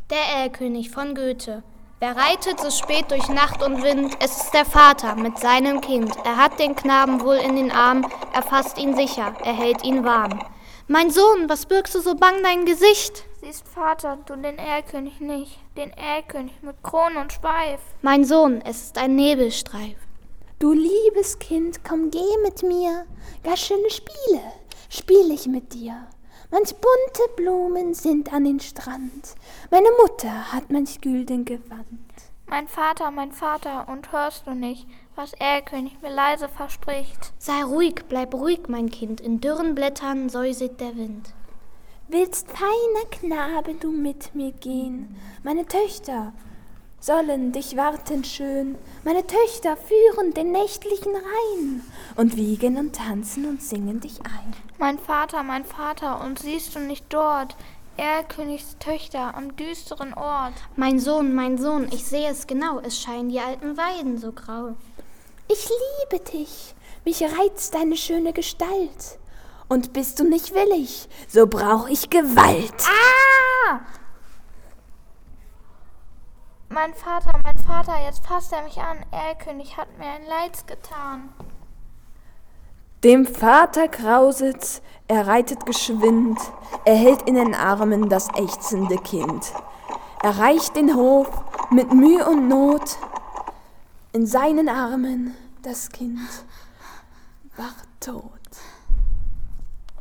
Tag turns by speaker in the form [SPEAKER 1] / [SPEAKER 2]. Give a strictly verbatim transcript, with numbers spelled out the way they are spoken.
[SPEAKER 1] Der Erlkönig von Goethe. Wer reitet so spät durch Nacht und Wind? Es ist der Vater mit seinem Kind. Er hat den Knaben wohl in den Arm, er fasst ihn sicher, er hält ihn warm. Mein Sohn, was birgst du so bang dein Gesicht?
[SPEAKER 2] Siehst, Vater, du den Erlkönig nicht, den Erlkönig mit Kron und Schweif.
[SPEAKER 1] Mein Sohn, es ist ein Nebelstreif.
[SPEAKER 3] Du liebes Kind, komm, geh mit mir, gar schöne Spiele spiel ich mit dir. Manch bunte Blumen sind an den Strand, meine Mutter hat manch gülden Gewand.
[SPEAKER 2] Mein Vater, mein Vater, und hörst du nicht, was Erlkönig mir leise verspricht?
[SPEAKER 1] Sei ruhig, bleib ruhig, mein Kind, in dürren Blättern säuset der Wind.
[SPEAKER 3] Willst, feiner Knabe, du mit mir gehen? Meine Töchter sollen dich warten schön, meine Töchter führen den nächtlichen Rhein und wiegen und tanzen und singen dich ein.
[SPEAKER 2] Mein Vater, mein Vater, und siehst du nicht dort Erlkönigs Töchter am düsteren Ort?
[SPEAKER 1] Mein Sohn, mein Sohn, ich sehe es genau, es scheinen die alten Weiden so grau.
[SPEAKER 3] Ich liebe dich, mich reizt deine schöne Gestalt, und bist du nicht willig, so brauch ich Gewalt.
[SPEAKER 2] Ah! Mein Vater, mein Vater, jetzt fasst er mich an, Erlkönig hat mir ein Leids getan.
[SPEAKER 4] Dem Vater grauset's, er reitet geschwind, er hält in den Armen das ächzende Kind. Er reicht den Hof mit Mühe und Not, in seinen Armen das Kind war tot.